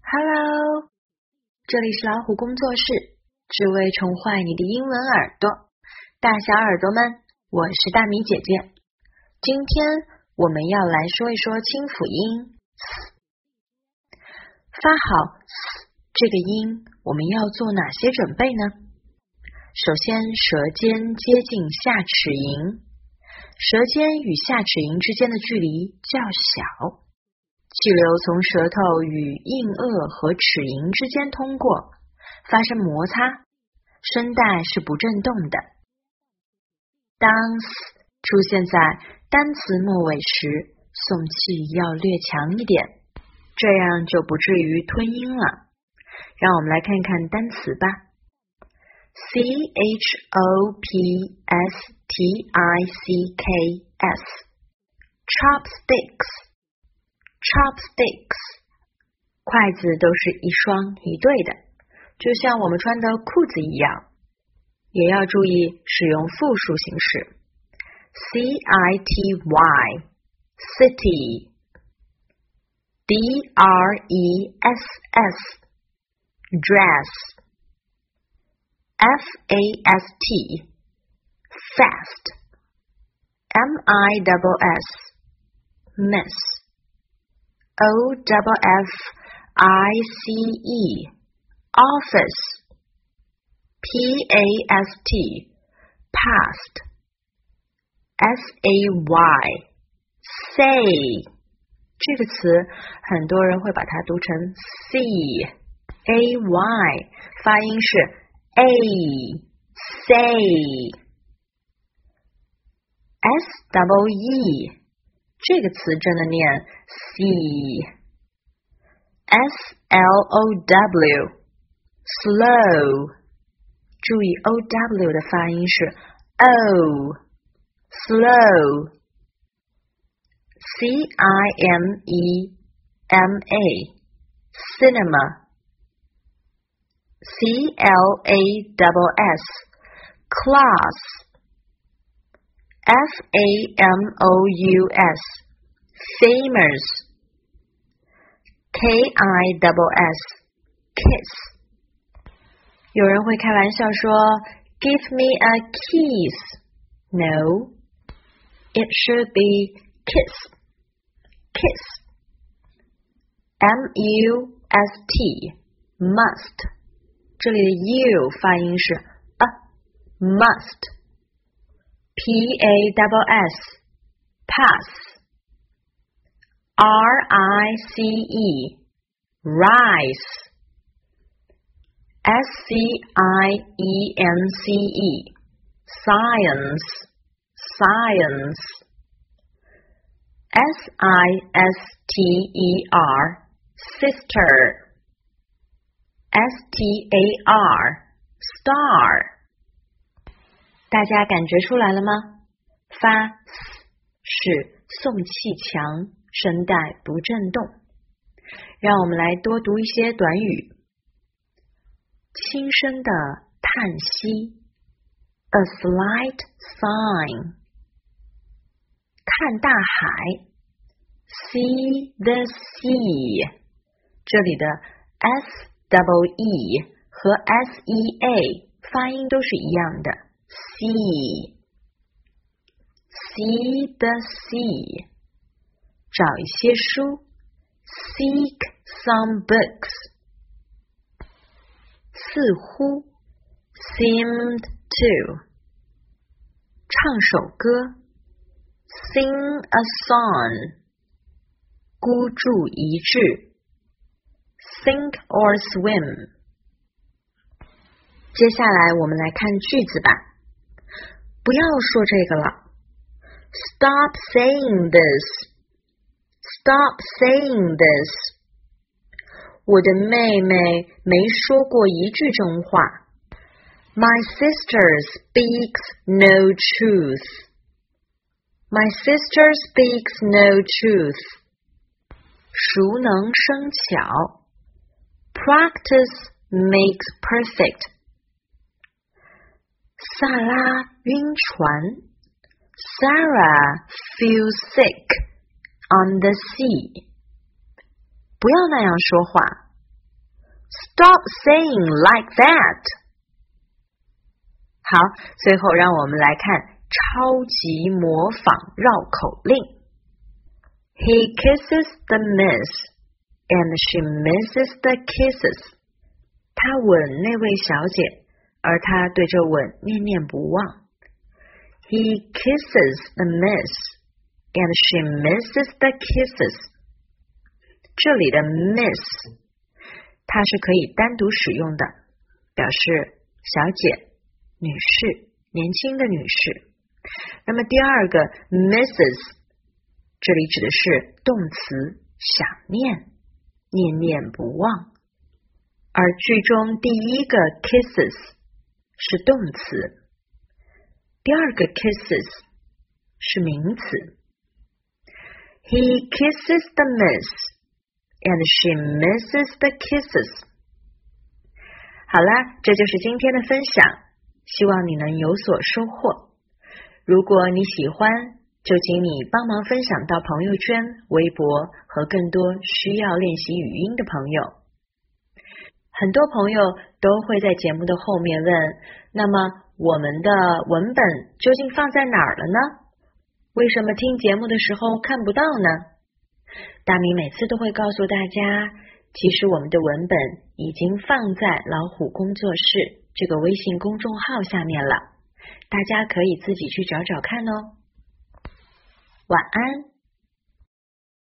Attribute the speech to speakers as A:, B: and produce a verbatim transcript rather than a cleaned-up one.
A: Hello， 这里是老虎工作室，只为宠坏你的英文耳朵。大小耳朵们，我是大米姐姐。今天我们要来说一说清辅音 s。发好 s 这个音，我们要做哪些准备呢？首先，舌尖接近下齿龈，舌尖与下齿龈之间的距离较小。气流从舌头与硬腭和齿龈之间通过，发生摩擦，声带是不振动的。当 s 出现在单词末尾时，送气要略强一点，这样就不至于吞音了。让我们来看看单词吧。C H O P S T I C K S Chopsticks Chopsticks 筷子都是一双一对的，就像我们穿的裤子一样，也要注意使用复数形式。C I T Y City D R E S S Dress F A S T Fast M I S S Miss O F F I C E Office P A S T Past S A Y Say 这个词很多人会把它读成 C A Y 发音是 A Say S double E 这个词真的念 C S L O W Slow 注意 O W 的发音是 O Slow C I M E M A Cinema C L A S S Class F A M O U S Famous K I S S Kiss 有人会开玩笑说 Give me a kiss No It should be kiss Kiss M U S T Must 这里的 U 发音是 a Must P A S S Pass R I C E Rice S C I E N C E Science Science S I S T E R Sister S T A R Star 大家感觉出来了吗？发 s 是送气强，声带不振动。让我们来多读一些短语。轻声的叹息 A slight sigh 看大海 See the sea 这里的 S double E 和 S E A 发音都是一样的 See See the sea 找一些书 Seek some books 似乎 Seemed to 唱首歌 Sing a song 孤注一掷 Sink or swim 接下来我们来看句子吧。不要说这个了 Stop saying this Stop saying this 我的妹妹没说过一句真话 My sister speaks no truth My sister speaks no truth 熟能生巧 Practice makes perfect 萨拉晕船 Sarah feels sick on the sea 不要那样说话 Stop saying like that. 好，最后让我们来看超级模仿绕口令。He kisses the miss, and she misses the kisses. 他吻那位小姐，而她对这吻念念不忘。He kisses the miss, and she misses the kisses. 这里的 miss 它是可以单独使用的，表示小姐、女士、年轻的女士。那么第二个 misses 这里指的是动词想念、念念不忘，而句中第一个 kisses 是动词，第二个 kisses 是名词。He kisses the miss, and she misses the kisses. 好啦，这就是今天的分享，希望你能有所收获。如果你喜欢，就请你帮忙分享到朋友圈、微博和更多需要练习语音的朋友。很多朋友都会在节目的后面问，那么我们的文本究竟放在哪儿了呢？为什么听节目的时候看不到呢？大米每次都会告诉大家，其实我们的文本已经放在老虎工作室这个微信公众号下面了，大家可以自己去找找看哦。晚安。